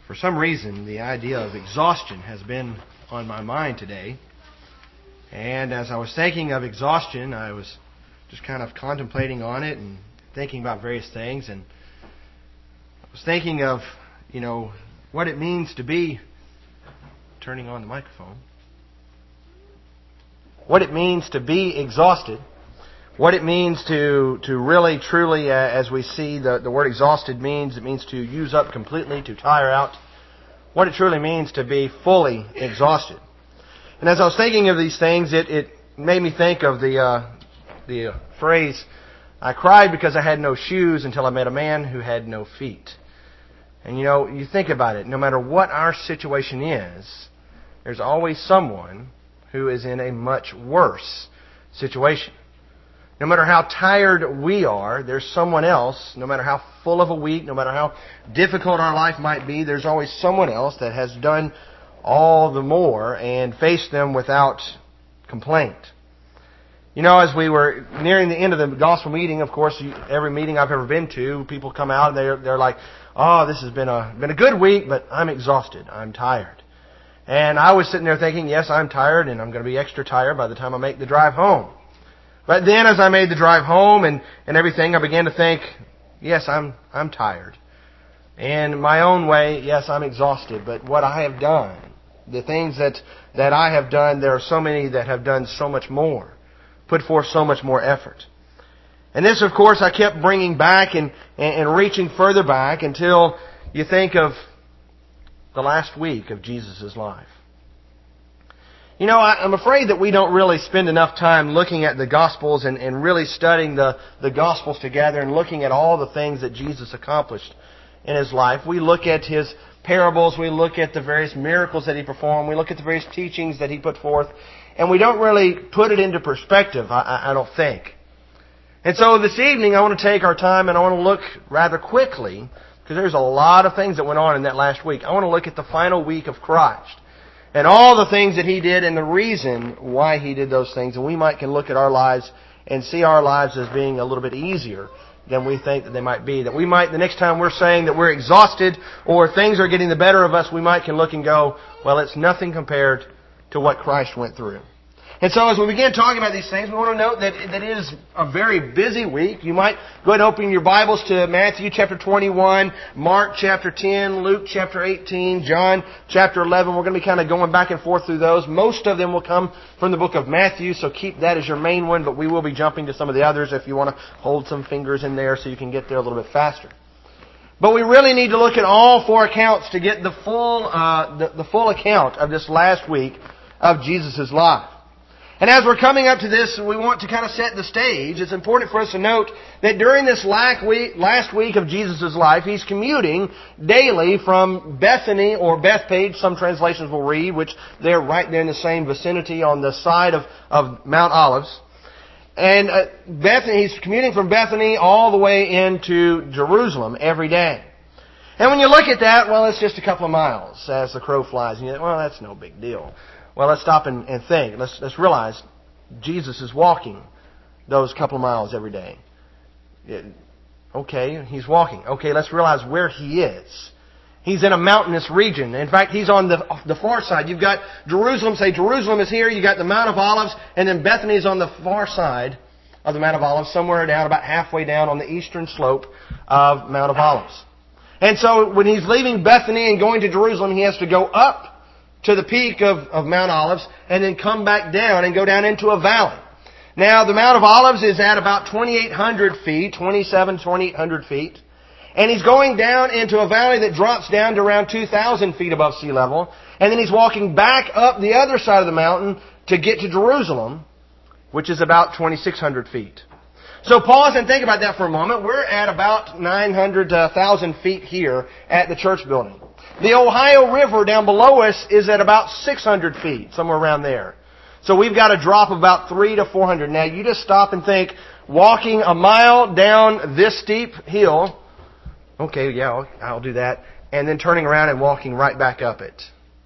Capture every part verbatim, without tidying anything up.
For some reason, the idea of exhaustion has been on my mind today. And as I was thinking of exhaustion, I was just kind of contemplating on it and thinking about various things. And I was thinking of, you know, what it means to be, turning on the microphone, what it means to be exhausted, what it means to, to really, truly, uh, as we see the, the word exhausted means, it means to use up completely, to tire out, what it truly means to be fully exhausted. And as I was thinking of these things, it, it made me think of the, uh, the uh, phrase, I cried because I had no shoes until I met a man who had no feet. And you know, you think about it, no matter what our situation is, there's always someone who is in a much worse situation. No matter how tired we are, there's someone else, no matter how full of a week, no matter how difficult our life might be, there's always someone else that has done all the more and faced them without complaint. You know, as we were nearing the end of the gospel meeting, of course, every meeting I've ever been to, people come out and they're, they're like, oh, this has been a, been a good week, but I'm exhausted. I'm tired. And I was sitting there thinking, yes, I'm tired and I'm going to be extra tired by the time I make the drive home. But then as I made the drive home and, and everything, I began to think, yes, I'm I'm tired. In my own way, yes, I'm exhausted. But what I have done, the things that, that I have done, there are so many that have done so much more, put forth so much more effort. And this, of course, I kept bringing back and, and, and reaching further back until you think of the last week of Jesus' life. You know, I, I'm afraid that we don't really spend enough time looking at the Gospels and, and really studying the, the Gospels together and looking at all the things that Jesus accomplished in His life. We look at His parables, we look at the various miracles that He performed, we look at the various teachings that He put forth, and we don't really put it into perspective, I, I don't think. And so this evening I want to take our time and I want to look rather quickly, because there's a lot of things that went on in that last week. I want to look at the final week of Christ. And all the things that He did and the reason why He did those things. And we might can look at our lives and see our lives as being a little bit easier than we think that they might be. That we might, the next time we're saying that we're exhausted or things are getting the better of us, we might can look and go, well, it's nothing compared to what Christ went through. And so as we begin talking about these things, we want to note that, that it is a very busy week. You might go ahead and open your Bibles to Matthew chapter twenty-one, Mark chapter ten, Luke chapter eighteen, John chapter eleven. We're going to be kind of going back and forth through those. Most of them will come from the book of Matthew, so keep that as your main one, but we will be jumping to some of the others if you want to hold some fingers in there so you can get there a little bit faster. But we really need to look at all four accounts to get the full, uh, the, the full account of this last week of Jesus' life. And as we're coming up to this, we want to kind of set the stage. It's important for us to note that during this last week, last week of Jesus' life, He's commuting daily from Bethany or Bethpage, some translations will read, which they're right there in the same vicinity on the side of, of Mount Olives. And uh, Bethany, He's commuting from Bethany all the way into Jerusalem every day. And when you look at that, well, it's just a couple of miles as the crow flies. And you think, well, that's no big deal. Well, let's stop and, and think. Let's, let's realize Jesus is walking those couple of miles every day. It, okay, He's walking. Okay, let's realize where He is. He's in a mountainous region. In fact, He's on the, the far side. You've got Jerusalem. Say Jerusalem is here. You've got the Mount of Olives. And then Bethany is on the far side of the Mount of Olives, somewhere down, about halfway down on the eastern slope of Mount of Olives. And so when He's leaving Bethany and going to Jerusalem, He has to go up to the peak of, of Mount Olives and then come back down and go down into a valley. Now, the Mount of Olives is at about twenty-eight hundred feet, twenty-seven, twenty-eight hundred feet. And He's going down into a valley that drops down to around two thousand feet above sea level. And then He's walking back up the other side of the mountain to get to Jerusalem, which is about twenty-six hundred feet. So pause and think about that for a moment. We're at about nine hundred to one thousand feet here at the church building. The Ohio River down below us is at about six hundred feet, somewhere around there. So we've got a drop of about three to four hundred. Now you just stop and think, walking a mile down this steep hill, okay, yeah, I'll, I'll do that, and then turning around and walking right back up it.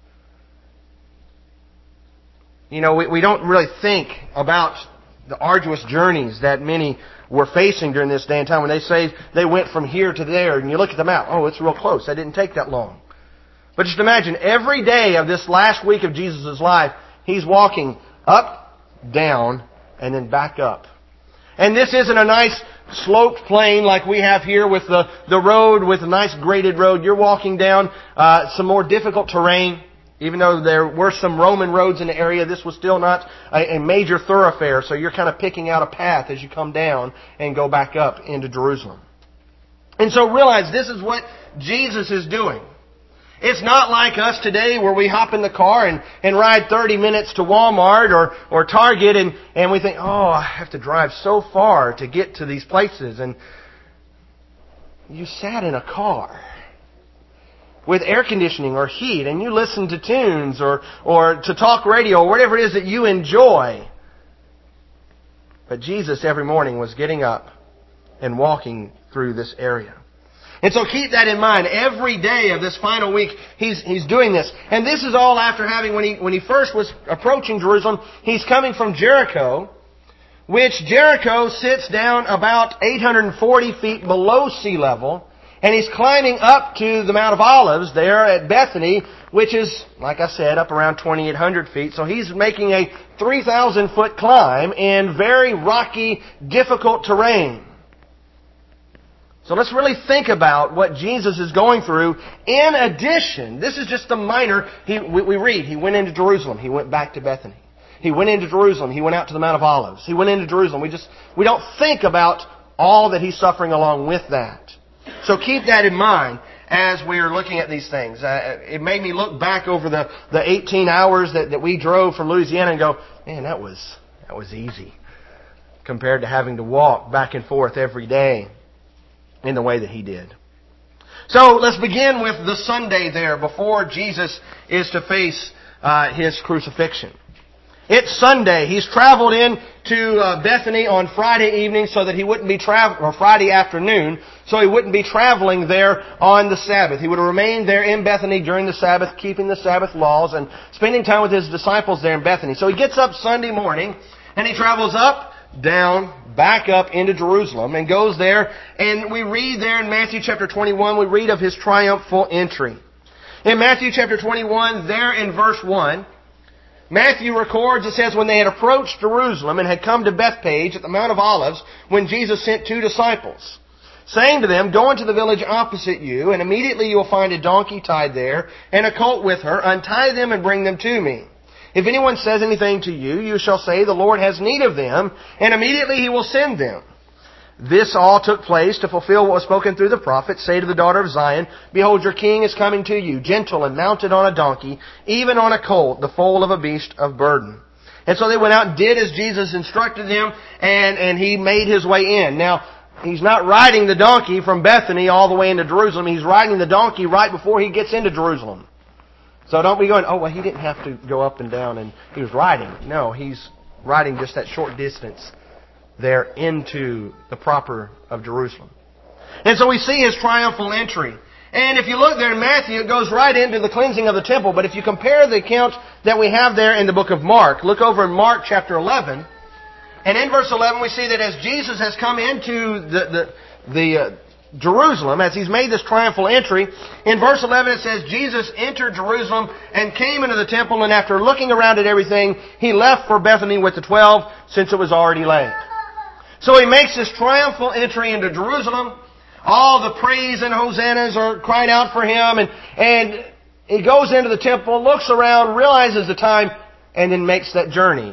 You know, we, we don't really think about the arduous journeys that many were facing during this day and time. When they say they went from here to there, and you look at the map, oh, it's real close. That didn't take that long. But just imagine, every day of this last week of Jesus' life, He's walking up, down, and then back up. And this isn't a nice sloped plain like we have here with the, the road, with a nice graded road. You're walking down uh, some more difficult terrain. Even though there were some Roman roads in the area, this was still not a, a major thoroughfare. So you're kind of picking out a path as you come down and go back up into Jerusalem. And so realize this is what Jesus is doing. It's not like us today where we hop in the car and, and ride thirty minutes to Walmart or, or Target and, and we think, oh, I have to drive so far to get to these places. And you sat in a car with air conditioning or heat, and you listen to tunes or, or to talk radio or whatever it is that you enjoy. But Jesus every morning was getting up and walking through this area. And so keep that in mind. Every day of this final week, He's, He's doing this. And this is all after having, when He, when He first was approaching Jerusalem, He's coming from Jericho, which Jericho sits down about eight hundred forty feet below sea level. And He's climbing up to the Mount of Olives there at Bethany, which is, like I said, up around twenty-eight hundred feet. So He's making a three thousand foot climb in very rocky, difficult terrain. So let's really think about what Jesus is going through. In addition, this is just the minor. He, we, we read, He went into Jerusalem. He went back to Bethany. He went into Jerusalem. He went out to the Mount of Olives. He went into Jerusalem. We just, we don't think about all that He's suffering along with that. So keep that in mind as we are looking at these things. Uh, it made me look back over the, the eighteen hours that, that we drove from Louisiana and go, man, that was, that was easy compared to having to walk back and forth every day in the way that He did. So let's begin with the Sunday there before Jesus is to face uh, His crucifixion. It's Sunday. He's traveled in to uh, Bethany on Friday evening so that he wouldn't be travel or Friday afternoon, so he wouldn't be traveling there on the Sabbath. He would remain there in Bethany during the Sabbath, keeping the Sabbath laws and spending time with His disciples there in Bethany. So he gets up Sunday morning and he travels up, down, back up into Jerusalem and goes there. And we read there in Matthew chapter twenty-one, we read of His triumphal entry. In Matthew chapter twenty-one, there in verse one, Matthew records, it says, when they had approached Jerusalem and had come to Bethpage at the Mount of Olives, when Jesus sent two disciples, saying to them, go into the village opposite you, and immediately you will find a donkey tied there, and a colt with her. Untie them and bring them to me. If anyone says anything to you, you shall say, the Lord has need of them, and immediately He will send them. This all took place to fulfill what was spoken through the prophet. Say to the daughter of Zion, behold, your king is coming to you, gentle and mounted on a donkey, even on a colt, the foal of a beast of burden. And so they went out and did as Jesus instructed them, and, and He made His way in. Now, He's not riding the donkey from Bethany all the way into Jerusalem. He's riding the donkey right before He gets into Jerusalem. So don't be going, oh, well, He didn't have to go up and down and He was riding. No, He's riding just that short distance there into the proper of Jerusalem. And so we see His triumphal entry. And if you look there in Matthew, it goes right into the cleansing of the temple. But if you compare the account that we have there in the book of Mark, look over in Mark chapter eleven. And in verse eleven we see that as Jesus has come into the, the, the uh, Jerusalem, as He's made this triumphal entry, in verse eleven it says, Jesus entered Jerusalem and came into the temple, and after looking around at everything, He left for Bethany with the twelve, since it was already late. So He makes this triumphal entry into Jerusalem. All the praise and hosannas are cried out for Him. And, and He goes into the temple, looks around, realizes the time, and then makes that journey.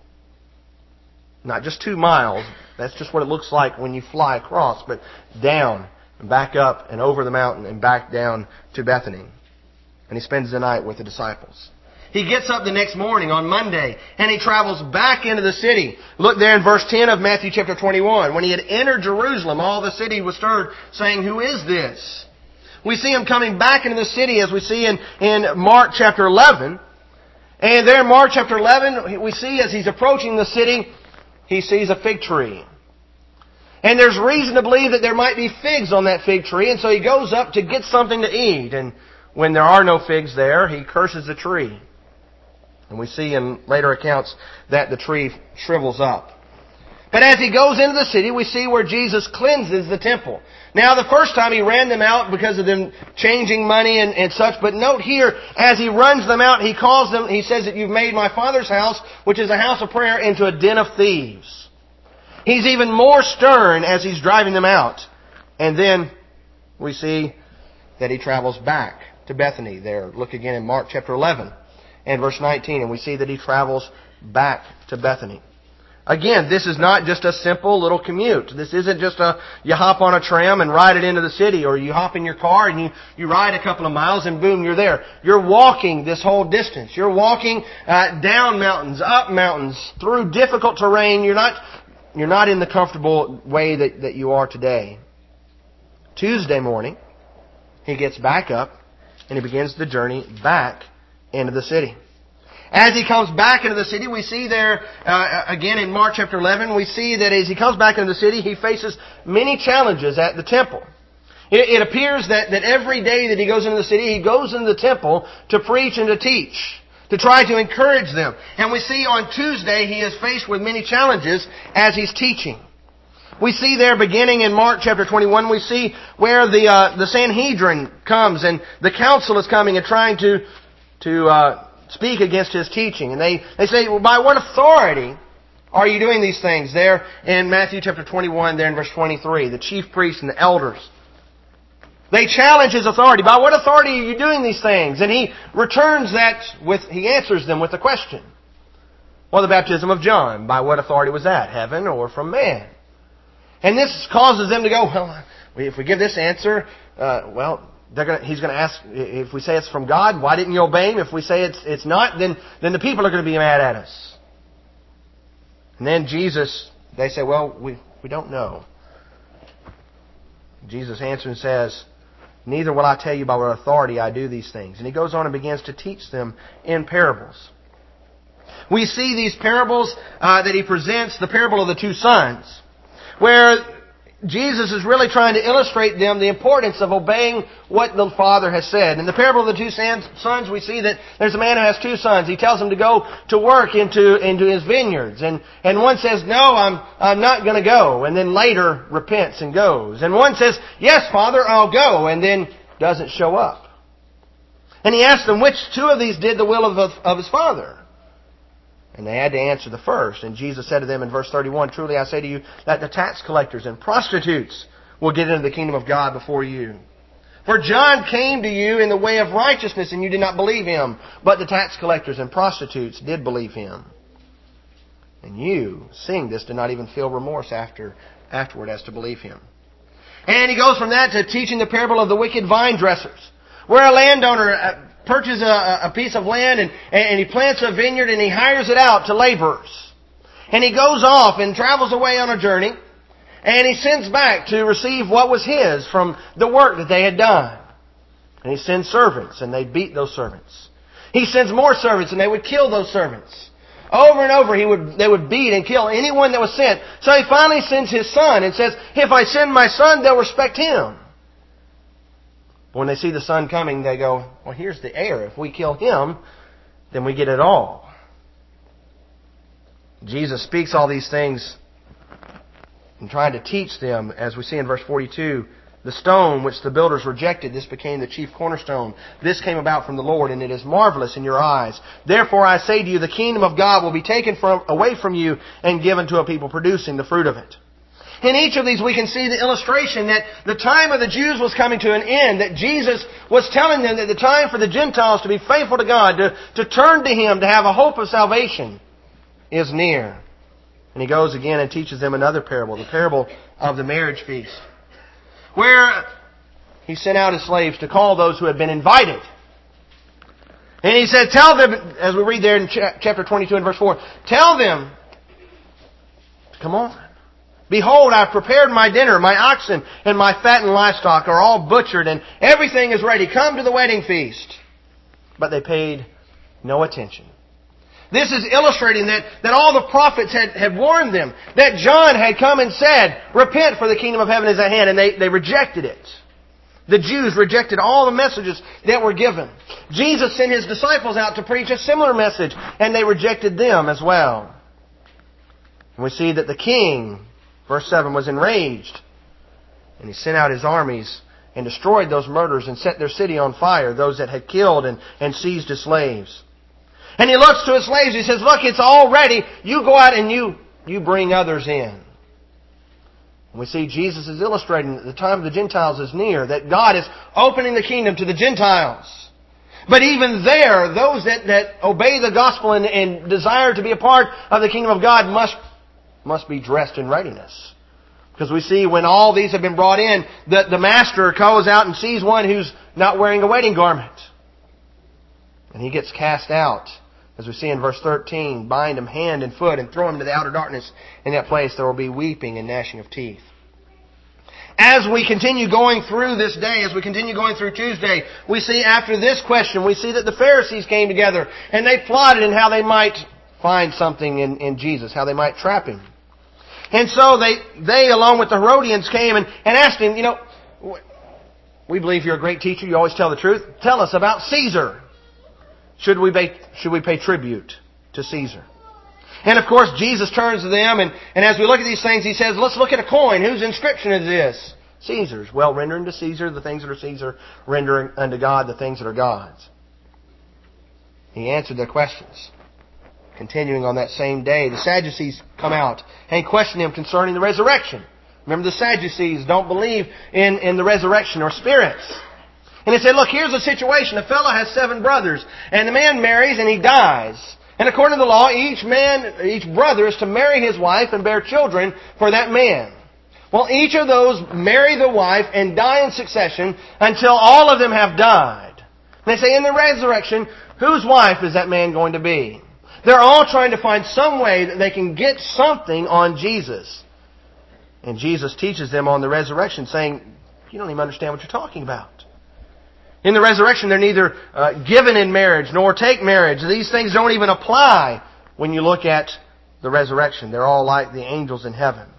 Not just two miles. That's just what it looks like when you fly across. But down and back up and over the mountain and back down to Bethany. And He spends the night with the disciples. He gets up the next morning on Monday and He travels back into the city. Look there in verse ten of Matthew chapter twenty-one. When He had entered Jerusalem, all the city was stirred, saying, who is this? We see Him coming back into the city as we see in, in Mark chapter eleven. And there in Mark chapter eleven, we see as He's approaching the city, He sees a fig tree. And there's reason to believe that there might be figs on that fig tree. And so He goes up to get something to eat. And when there are no figs there, He curses the tree. And we see in later accounts that the tree shrivels up. But as He goes into the city, we see where Jesus cleanses the temple. Now, the first time He ran them out because of them changing money and, and such. But note here, as He runs them out, He calls them, He says that you've made my Father's house, which is a house of prayer, into a den of thieves. He's even more stern as He's driving them out. And then we see that He travels back to Bethany. There, look again in Mark chapter eleven and verse nineteen. And we see that He travels back to Bethany. Again, this is not just a simple little commute. This isn't just a, you hop on a tram and ride it into the city, or you hop in your car and you, you ride a couple of miles and boom, you're there. You're walking this whole distance. You're walking uh, down mountains, up mountains, through difficult terrain. You're not, you're not in the comfortable way that, that you are today. Tuesday morning, He gets back up and He begins the journey back into the city. As He comes back into the city, we see there, uh, again in Mark chapter eleven, we see that as He comes back into the city, He faces many challenges at the temple. It, it appears that, that every day that He goes into the city, He goes into the temple to preach and to teach, to try to encourage them. And we see on Tuesday, He is faced with many challenges as He's teaching. We see there, beginning in Mark chapter twenty-one, we see where the uh, the Sanhedrin comes and the council is coming and trying to to uh, speak against His teaching. And they, they say, well, by what authority are you doing these things? There in Matthew chapter twenty-one, there in verse twenty-three, the chief priests and the elders, they challenge His authority. By what authority are you doing these things? And He returns that with, He answers them with a question. Well, the baptism of John, by what authority was that? Heaven or from man? And this causes them to go, well, if we give this answer, uh, well, They're gonna, he's going to ask, if we say it's from God, why didn't you obey Him? If we say it's it's not, then, then the people are going to be mad at us. And then Jesus, they say, well, we, we don't know. Jesus answers and says, neither will I tell you by what authority I do these things. And He goes on and begins to teach them in parables. We see these parables uh, that He presents, the parable of the two sons, where Jesus is really trying to illustrate them the importance of obeying what the Father has said. In the parable of the two sons, we see that there's a man who has two sons. He tells them to go to work into, into his vineyards. And, and one says, no, I'm, I'm not going to go. And then later repents and goes. And one says, yes, Father, I'll go. And then doesn't show up. And He asked them which two of these did the will of, of, of his Father. And they had to answer the first. And Jesus said to them in verse thirty-one, truly I say to you that the tax collectors and prostitutes will get into the kingdom of God before you. For John came to you in the way of righteousness, and you did not believe him. But the tax collectors and prostitutes did believe him. And you, seeing this, did not even feel remorse after afterward as to believe him. And He goes from that to teaching the parable of the wicked vine dressers, where a landowner purchases a, a piece of land and, and he plants a vineyard and he hires it out to laborers. And he goes off and travels away on a journey and he sends back to receive what was his from the work that they had done. And he sends servants and they beat those servants. He sends more servants and they would kill those servants. Over and over he would they would beat and kill anyone that was sent. So He finally sends His son and says, if I send my son, they'll respect him. When they see the son coming, they go, well, here's the heir. If we kill him, then we get it all. Jesus speaks all these things and trying to teach them, as we see in verse forty-two, the stone which the builders rejected, this became the chief cornerstone. This came about from the Lord, and it is marvelous in your eyes. Therefore I say to you, the kingdom of God will be taken from, away from you and given to a people producing the fruit of it. In each of these we can see the illustration that the time of the Jews was coming to an end, that Jesus was telling them that the time for the Gentiles to be faithful to God, to, to turn to Him, to have a hope of salvation is near. And He goes again and teaches them another parable, the parable of the marriage feast, where He sent out His slaves to call those who had been invited. And He said, tell them, as we read there in chapter twenty-two and verse four, tell them, come on. Behold, I have prepared my dinner. My oxen and my fattened livestock are all butchered, and everything is ready. Come to the wedding feast. But they paid no attention. This is illustrating that, that all the prophets had, had warned them, that John had come and said, repent, for the kingdom of heaven is at hand, and they, they rejected it. The Jews rejected all the messages that were given. Jesus sent His disciples out to preach a similar message, and they rejected them as well. And we see that the king, verse seven, was enraged. And he sent out his armies and destroyed those murderers and set their city on fire, those that had killed and, and seized his slaves. And he looks to his slaves. He says, look, it's all ready. You go out and you, you bring others in. And we see Jesus is illustrating that the time of the Gentiles is near, that God is opening the kingdom to the Gentiles. But even there, those that, that obey the gospel and, and desire to be a part of the kingdom of God must, must be dressed in readiness. Because we see when all these have been brought in, the, the master goes out and sees one who's not wearing a wedding garment. And he gets cast out. As we see in verse thirteen, bind him hand and foot and throw him to the outer darkness. In that place there will be weeping and gnashing of teeth. As we continue going through this day, as we continue going through Tuesday, we see after this question, we see that the Pharisees came together and they plotted in how they might find something in, in Jesus, how they might trap Him. And so they, they along with the Herodians came and, and asked Him, you know, we believe you're a great teacher, you always tell the truth. Tell us about Caesar. Should we pay, should we pay tribute to Caesar? And of course, Jesus turns to them, and, and as we look at these things, He says, let's look at a coin. Whose inscription is this? Caesar's. Well, render unto Caesar the things that are Caesar, render unto God the things that are God's. He answered their questions. Continuing on that same day, the Sadducees come out and question Him concerning the resurrection. Remember, the Sadducees don't believe in, in the resurrection or spirits. And he said, look, here's a situation. A fellow has seven brothers, and the man marries and he dies. And according to the law, each man, each brother is to marry his wife and bear children for that man. Well, each of those marry the wife and die in succession until all of them have died. And they say, in the resurrection, whose wife is that man going to be? They're all trying to find some way that they can get something on Jesus. And Jesus teaches them on the resurrection, saying, you don't even understand what you're talking about. In the resurrection, they're neither uh, given in marriage nor take marriage. These things don't even apply when you look at the resurrection. They're all like the angels in heaven.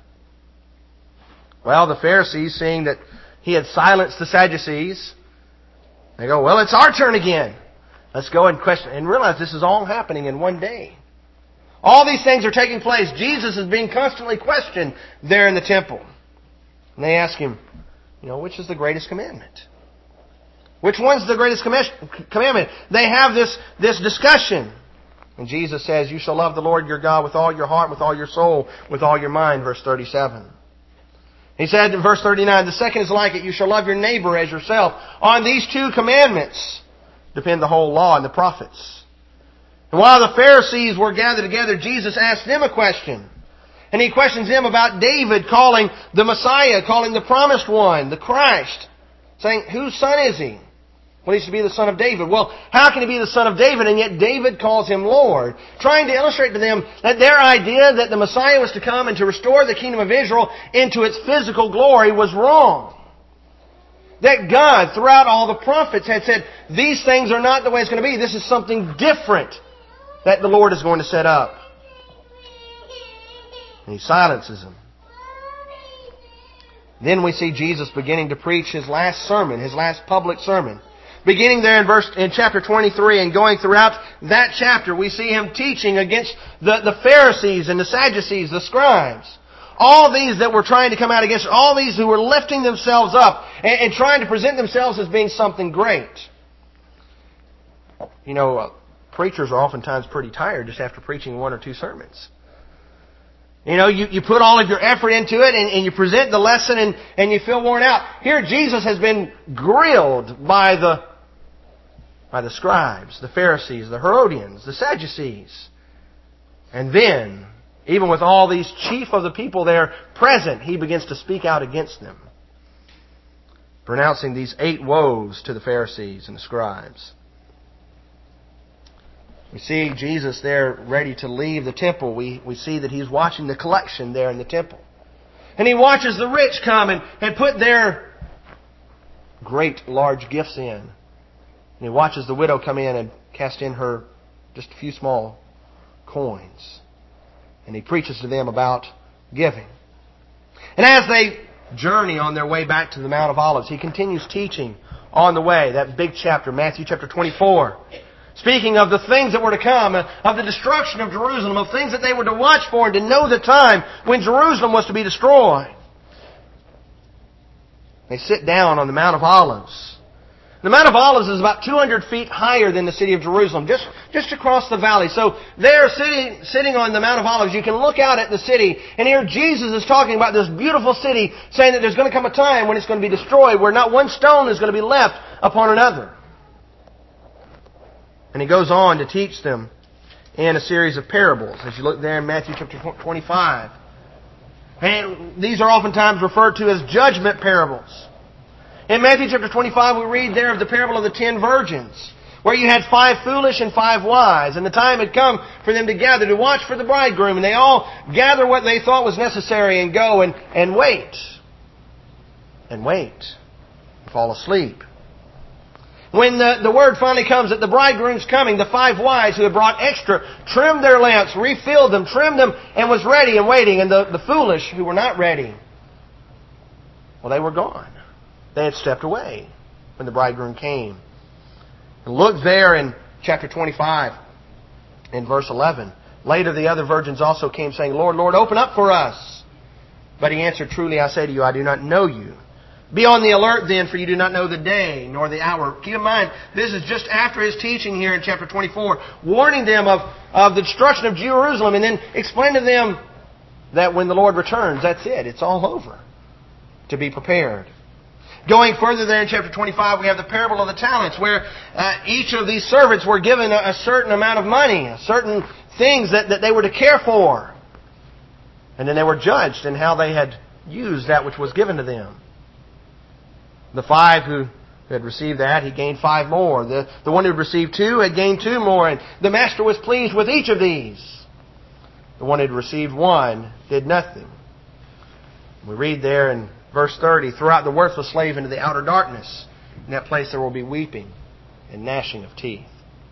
Well, the Pharisees, seeing that He had silenced the Sadducees, they go, well, it's our turn again. Let's go and question. And realize this is all happening in one day. All these things are taking place. Jesus is being constantly questioned there in the temple. And they ask Him, you know, which is the greatest commandment? Which one's the greatest commandment? They have this, this discussion. And Jesus says, you shall love the Lord your God with all your heart, with all your soul, with all your mind, verse thirty-seven. He said in verse thirty-nine, the second is like it, you shall love your neighbor as yourself. On these two commandments depend the whole law and the prophets. And while the Pharisees were gathered together, Jesus asked them a question. And He questions them about David calling the Messiah, calling the promised one, the Christ, saying, whose son is He? Well, He should be the son of David. Well, how can He be the son of David, and yet David calls Him Lord? Trying to illustrate to them that their idea that the Messiah was to come and to restore the kingdom of Israel into its physical glory was wrong. That God, throughout all the prophets, had said, these things are not the way it's going to be. This is something different that the Lord is going to set up. And He silences them. Then we see Jesus beginning to preach His last sermon, His last public sermon. Beginning there in verse in chapter twenty-three and going throughout that chapter, we see Him teaching against the, the Pharisees and the Sadducees, the scribes. All these that were trying to come out against, all these who were lifting themselves up and, and trying to present themselves as being something great. You know, uh, preachers are oftentimes pretty tired just after preaching one or two sermons. You know, you, you put all of your effort into it and, and you present the lesson and, and you feel worn out. Here Jesus has been grilled by the, by the scribes, the Pharisees, the Herodians, the Sadducees. And then, even with all these chief of the people there present, He begins to speak out against them, pronouncing these eight woes to the Pharisees and the scribes. We see Jesus there ready to leave the temple. We, we see that He's watching the collection there in the temple. And He watches the rich come and, and put their great large gifts in. And He watches the widow come in and cast in her just a few small coins. And He preaches to them about giving. And as they journey on their way back to the Mount of Olives, He continues teaching on the way. That big chapter, Matthew chapter twenty-four. speaking of the things that were to come, of the destruction of Jerusalem, of things that they were to watch for and to know the time when Jerusalem was to be destroyed. They sit down on the Mount of Olives. The Mount of Olives is about two hundred feet higher than the city of Jerusalem, just, just across the valley. So there, sitting, sitting on the Mount of Olives, you can look out at the city, and here Jesus is talking about this beautiful city, saying that there's going to come a time when it's going to be destroyed, where not one stone is going to be left upon another. And he goes on to teach them in a series of parables, as you look there in Matthew chapter twenty-five. And these are oftentimes referred to as judgment parables. In Matthew chapter twenty-five, we read there of the parable of the ten virgins, where you had five foolish and five wise, and the time had come for them to gather to watch for the bridegroom, and they all gather what they thought was necessary and go and, and wait. And wait. And fall asleep. When the, the word finally comes that the bridegroom's coming, the five wise who had brought extra trimmed their lamps, refilled them, trimmed them, and was ready and waiting. And the, the foolish who were not ready, well, they were gone. They had stepped away when the bridegroom came. And look there in chapter twenty-five, in verse eleven. Later the other virgins also came, saying, Lord, Lord, open up for us. But he answered, Truly I say to you, I do not know you. Be on the alert then, for you do not know the day nor the hour. Keep in mind, this is just after his teaching here in chapter twenty-four, warning them of, of the destruction of Jerusalem, and then explain to them that when the Lord returns, that's it. It's all over. To be prepared. Going further there in chapter twenty-five, we have the parable of the talents, where uh, each of these servants were given a, a certain amount of money, certain things that, that they were to care for. And then they were judged in how they had used that which was given to them. The five who had received that, he gained five more. The, the one who had received two had gained two more. And the master was pleased with each of these. The one who had received one did nothing. We read there in verse thirty, throw out the worthless slave into the outer darkness. In that place there will be weeping and gnashing of teeth.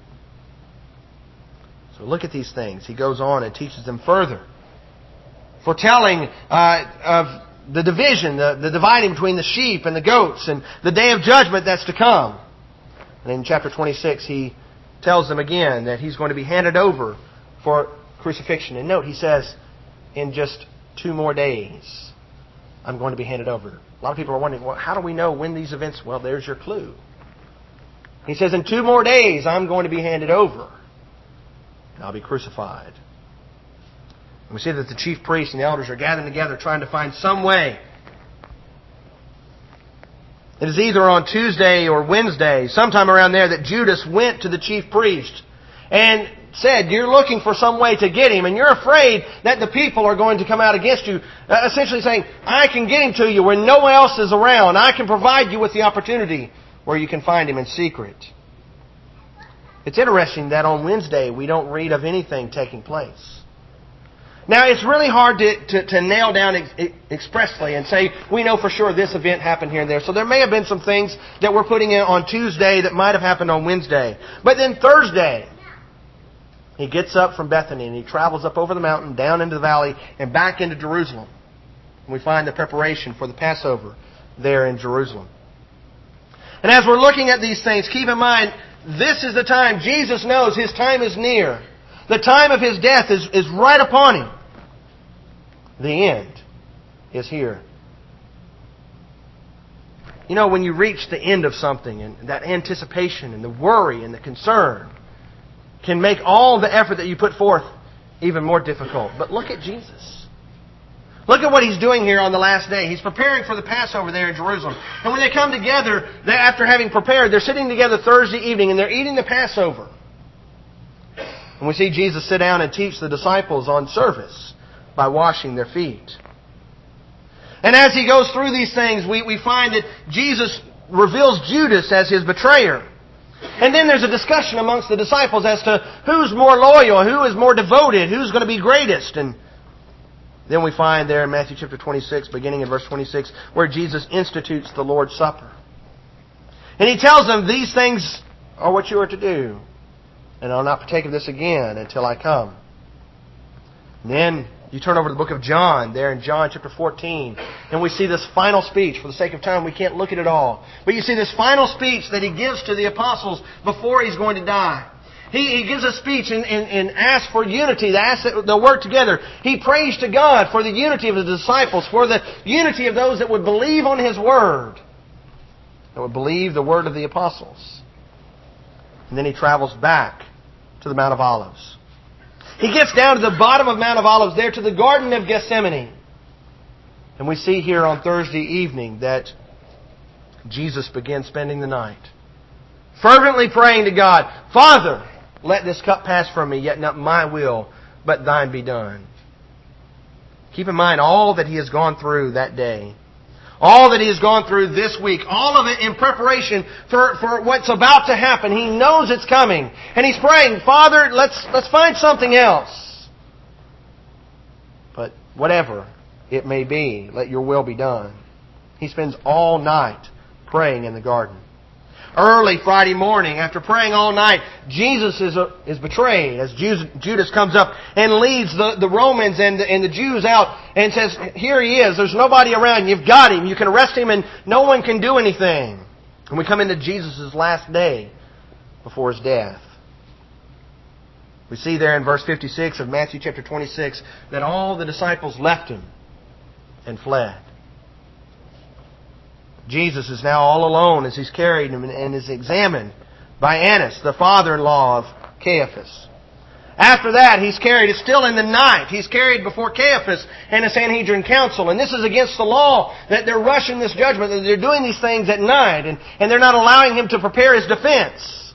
So look at these things. He goes on and teaches them further. Foretelling uh, of the division, the, the dividing between the sheep and the goats, and the day of judgment that's to come. And in chapter twenty-six, he tells them again that he's going to be handed over for crucifixion. And note, he says, in just two more days, I'm going to be handed over. A lot of people are wondering, well, how do we know when these events... Well, there's your clue. He says, in two more days, I'm going to be handed over. And I'll be crucified. And we see that the chief priests and the elders are gathering together trying to find some way. It is either on Tuesday or Wednesday, sometime around there, that Judas went to the chief priest and said, you're looking for some way to get him, and you're afraid that the people are going to come out against you, uh, essentially saying, I can get him to you when no one else is around. I can provide you with the opportunity where you can find him in secret. It's interesting that on Wednesday we don't read of anything taking place. Now, it's really hard to, to, to nail down ex- expressly and say, we know for sure this event happened here and there. So there may have been some things that we're putting in on Tuesday that might have happened on Wednesday. But then Thursday, he gets up from Bethany and he travels up over the mountain, down into the valley, and back into Jerusalem. And we find the preparation for the Passover there in Jerusalem. And as we're looking at these things, keep in mind, this is the time. Jesus knows His time is near. The time of His death is, is right upon Him. The end is here. You know, when you reach the end of something, and that anticipation and the worry and the concern can make all the effort that you put forth even more difficult. But look at Jesus. Look at what He's doing here on the last day. He's preparing for the Passover there in Jerusalem. And when they come together, they, after having prepared, they're sitting together Thursday evening and they're eating the Passover. And we see Jesus sit down and teach the disciples on service by washing their feet. And as He goes through these things, we, we find that Jesus reveals Judas as His betrayer. And then there's a discussion amongst the disciples as to who's more loyal, who is more devoted, who's going to be greatest. And then we find there in Matthew chapter twenty-six, beginning in verse twenty-six, where Jesus institutes the Lord's Supper. And He tells them, these things are what you are to do. And I'll not partake of this again until I come. And then you turn over to the book of John, there in John chapter fourteen, and we see this final speech. For the sake of time, we can't look at it all. But you see this final speech that He gives to the apostles before He's going to die. He, he gives a speech and, and, and asks for unity. They ask that they'll work together. He prays to God for the unity of the disciples, for the unity of those that would believe on His Word, that would believe the Word of the apostles. And then He travels back to the Mount of Olives. He gets down to the bottom of Mount of Olives, there to the Garden of Gethsemane. And we see here on Thursday evening that Jesus begins spending the night fervently praying to God, Father, let this cup pass from me, yet not my will, but Thine be done. Keep in mind all that He has gone through that day. All that He has gone through this week. All of it in preparation for, for what's about to happen. He knows it's coming. And He's praying, Father, let's, let's find something else. But whatever it may be, let Your will be done. He spends all night praying in the garden. Early Friday morning, after praying all night, Jesus is, uh, is betrayed as Judas comes up and leads the, the Romans and the, and the Jews out and says, here He is, there's nobody around, you've got Him, you can arrest Him and no one can do anything. And we come into Jesus' last day before His death. We see there in verse fifty-six of Matthew chapter twenty-six that all the disciples left Him and fled. Jesus is now all alone as He's carried and is examined by Annas, the father-in-law of Caiaphas. After that, He's carried, it's still in the night, He's carried before Caiaphas and the Sanhedrin Council. And this is against the law that they're rushing this judgment, that they're doing these things at night, and, and they're not allowing Him to prepare His defense.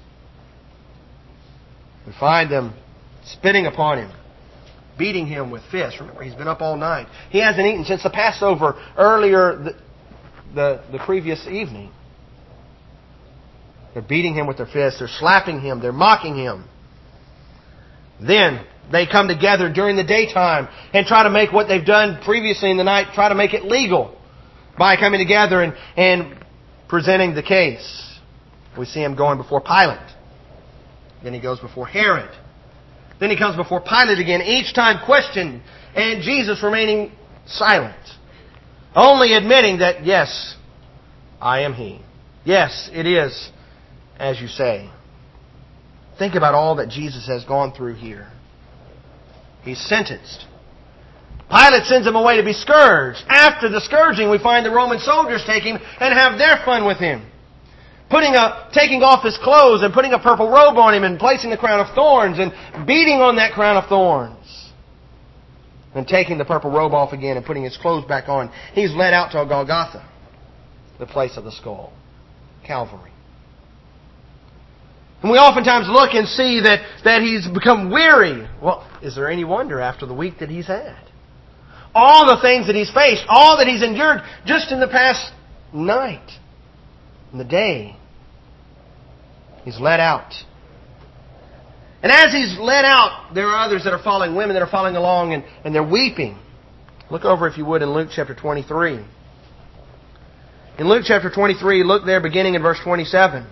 We find them spitting upon Him, beating Him with fists. Remember, He's been up all night. He hasn't eaten since the Passover earlier the, the, the previous evening. They're beating Him with their fists. They're slapping Him. They're mocking Him. Then they come together during the daytime and try to make what they've done previously in the night, try to make it legal by coming together and, and presenting the case. We see Him going before Pilate. Then He goes before Herod. Then He comes before Pilate again, each time questioned, and Jesus remaining silent. Only admitting that, yes, I am He. Yes, it is as you say. Think about all that Jesus has gone through here. He's sentenced. Pilate sends Him away to be scourged. After the scourging, we find the Roman soldiers take Him and have their fun with Him. Putting a, taking off His clothes and putting a purple robe on Him and placing the crown of thorns and beating on that crown of thorns. And taking the purple robe off again and putting His clothes back on. He's led out to Golgotha, the place of the skull, Calvary. And we oftentimes look and see that, that He's become weary. Well, is there any wonder after the week that He's had? All the things that He's faced, all that He's endured just in the past night, in the day. He's led out. And as He's led out, there are others that are following, women that are following along, and, and they're weeping. Look over, if you would, in Luke chapter twenty-three. In Luke chapter twenty-three, look there beginning in verse twenty-seven.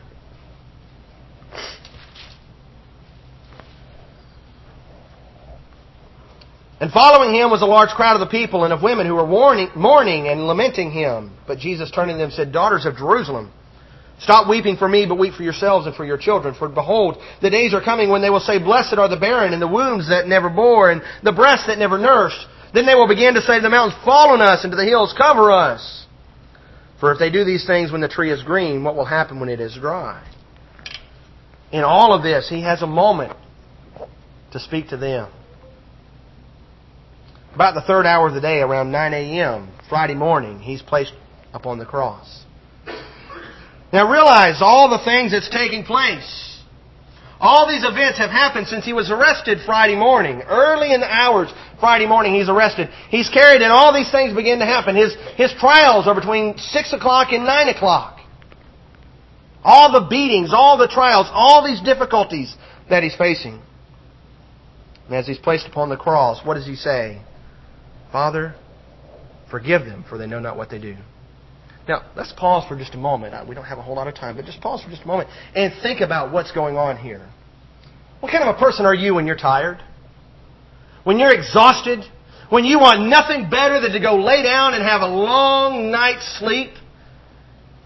And following Him was a large crowd of the people and of women who were mourning, mourning and lamenting Him. But Jesus, turning to them, said, Daughters of Jerusalem, stop weeping for me, but weep for yourselves and for your children. For behold, the days are coming when they will say, Blessed are the barren, and the wombs that never bore, and the breasts that never nursed. Then they will begin to say to the mountains, Fall on us, and to the hills, cover us. For if they do these things when the tree is green, what will happen when it is dry? In all of this, He has a moment to speak to them. About the third hour of the day, around nine a.m., Friday morning, He's placed upon the cross. Now realize all the things that's taking place. All these events have happened since He was arrested Friday morning. Early in the hours, Friday morning, He's arrested. He's carried and all these things begin to happen. His, his trials are between six o'clock and nine o'clock. All the beatings, all the trials, all these difficulties that He's facing. And as He's placed upon the cross, what does He say? Father, forgive them, for they know not what they do. Now, let's pause for just a moment. We don't have a whole lot of time, but just pause for just a moment and think about what's going on here. What kind of a person are you when you're tired? When you're exhausted? When you want nothing better than to go lay down and have a long night's sleep?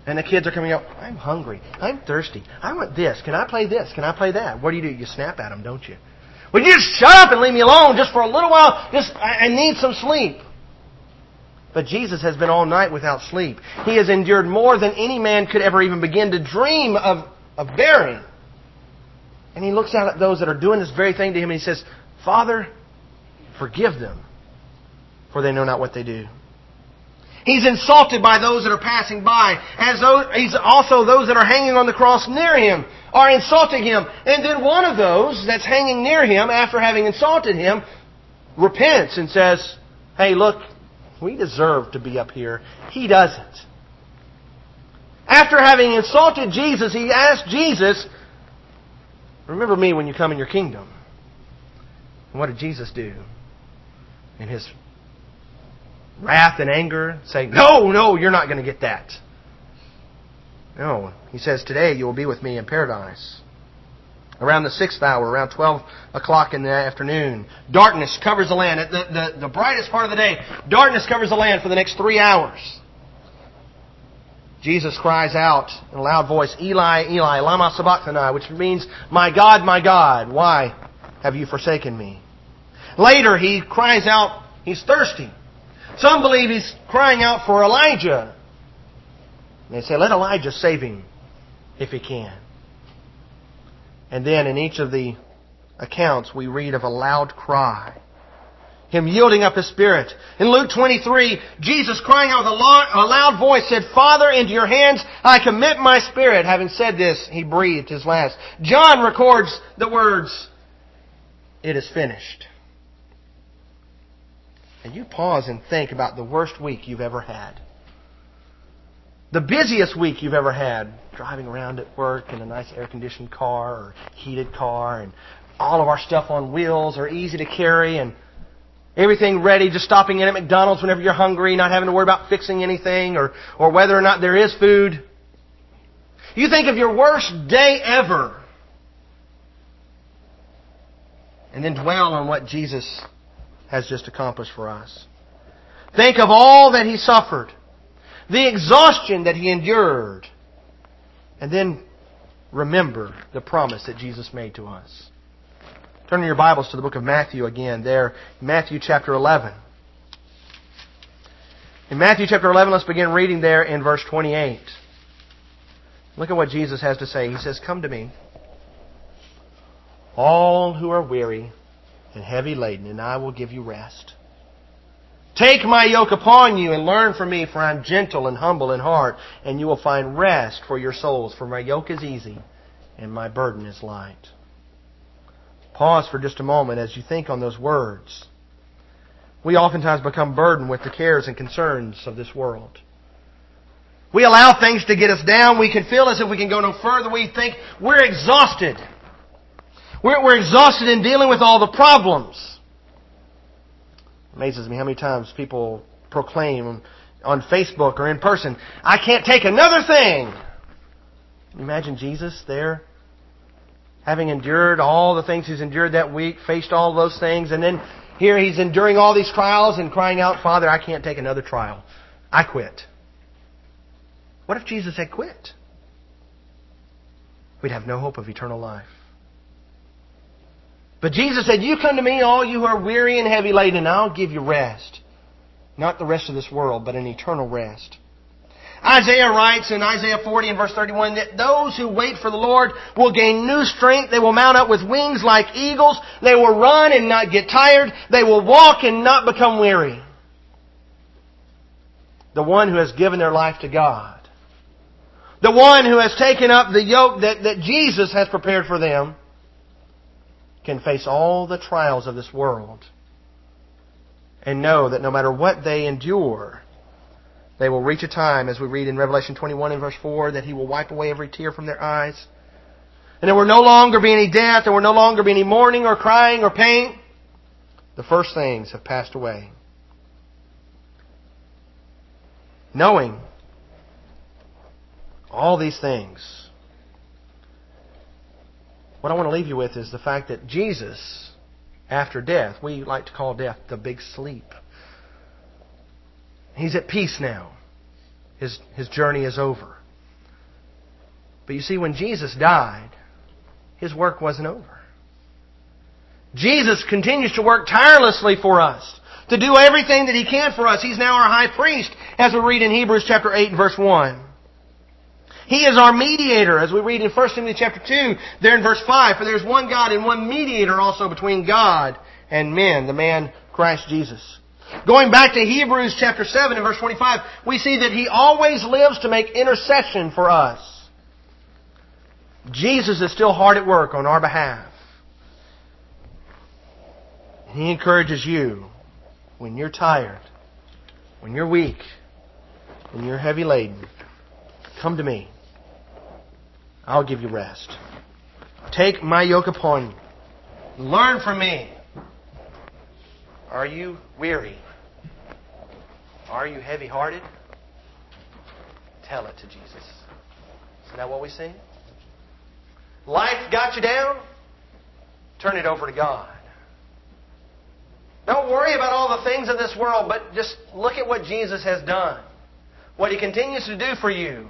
And the kids are coming up, I'm hungry. I'm thirsty. I want this. Can I play this? Can I play that? What do you do? You snap at them, don't you? Well, you just shut up and leave me alone just for a little while. Just I, I need some sleep. But Jesus has been all night without sleep. He has endured more than any man could ever even begin to dream of, of bearing. And He looks out at those that are doing this very thing to Him and He says, Father, forgive them, for they know not what they do. He's insulted by those that are passing by. As those, he's also those that are hanging on the cross near Him are insulting Him. And then one of those that's hanging near Him, after having insulted Him, repents and says, hey, look, we deserve to be up here. He doesn't. After having insulted Jesus, he asked Jesus, remember me when you come in your kingdom. And what did Jesus do? In His wrath and anger, saying, no, no, you're not going to get that. No. He says, today you will be with me in paradise. Around the sixth hour, around twelve o'clock in the afternoon, darkness covers the land. The, the, the brightest part of the day, darkness covers the land for the next three hours. Jesus cries out in a loud voice, Eli, Eli, lama sabachthani, which means, my God, my God, why have you forsaken me? Later, he cries out, he's thirsty. Some believe he's crying out for Elijah. And they say, let Elijah save him if he can. And then in each of the accounts, we read of a loud cry. Him yielding up His Spirit. In Luke twenty-three, Jesus crying out with a loud voice said, Father, into your hands I commit my spirit. Having said this, He breathed His last. John records the words, it is finished. And you pause and think about the worst week you've ever had. The busiest week you've ever had. Driving around at work in a nice air-conditioned car or heated car, and all of our stuff on wheels are easy to carry, and everything ready, just stopping in at McDonald's whenever you're hungry, not having to worry about fixing anything or, or whether or not there is food. You think of your worst day ever, and then dwell on what Jesus has just accomplished for us. Think of all that He suffered, the exhaustion that He endured, and then remember the promise that Jesus made to us. Turn in your Bibles to the book of Matthew again, there, Matthew chapter eleven. In Matthew chapter eleven, let's begin reading there in verse twenty-eight. Look at what Jesus has to say. He says, come to me, all who are weary and heavy laden, and I will give you rest. Take my yoke upon you and learn from me, for I am gentle and humble in heart, and you will find rest for your souls. For my yoke is easy and my burden is light. Pause for just a moment as you think on those words. We oftentimes become burdened with the cares and concerns of this world. We allow things to get us down. We can feel as if we can go no further. We think we're exhausted. We're, we're exhausted in dealing with all the problems. It amazes me how many times people proclaim on Facebook or in person, I can't take another thing. Can you imagine Jesus there, having endured all the things He's endured that week, faced all those things, and then here He's enduring all these trials and crying out, Father, I can't take another trial. I quit. What if Jesus had quit? We'd have no hope of eternal life. But Jesus said, you come to me, all you who are weary and heavy laden, and I'll give you rest. Not the rest of this world, but an eternal rest. Isaiah writes in Isaiah forty and verse thirty-one that those who wait for the Lord will gain new strength. They will mount up with wings like eagles. They will run and not get tired. They will walk and not become weary. The one who has given their life to God. The one who has taken up the yoke that, that Jesus has prepared for them can face all the trials of this world and know that no matter what they endure, they will reach a time, as we read in Revelation twenty-one and verse four, that He will wipe away every tear from their eyes. And there will no longer be any death, there will no longer be any mourning or crying or pain. The first things have passed away. Knowing all these things, what I want to leave you with is the fact that Jesus, after death, we like to call death the big sleep. He's at peace now. His, his journey is over. But you see, when Jesus died, His work wasn't over. Jesus continues to work tirelessly for us, to do everything that He can for us. He's now our high priest, as we read in Hebrews chapter eight and verse one. He is our mediator, as we read in First Timothy chapter two, there in verse five. For there is one God and one mediator also between God and men, the man Christ Jesus. Going back to Hebrews chapter seven and verse twenty-five, we see that He always lives to make intercession for us. Jesus is still hard at work on our behalf. He encourages you when you're tired, when you're weak, when you're heavy laden. Come to me. I'll give you rest. Take my yoke upon you. Learn from me. Are you weary? Are you heavy-hearted? Tell it to Jesus. Isn't that what we sing? Life got you down? Turn it over to God. Don't worry about all the things of this world, but just look at what Jesus has done. What He continues to do for you.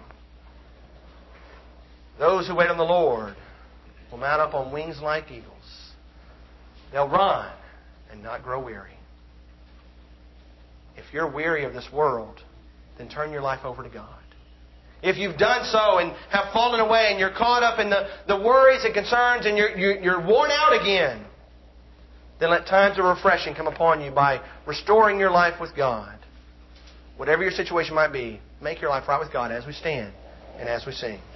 Those who wait on the Lord will mount up on wings like eagles. They'll run and not grow weary. If you're weary of this world, then turn your life over to God. If you've done so and have fallen away and you're caught up in the, the worries and concerns and you're, you're, you're worn out again, then let times of refreshing come upon you by restoring your life with God. Whatever your situation might be, make your life right with God as we stand and as we sing.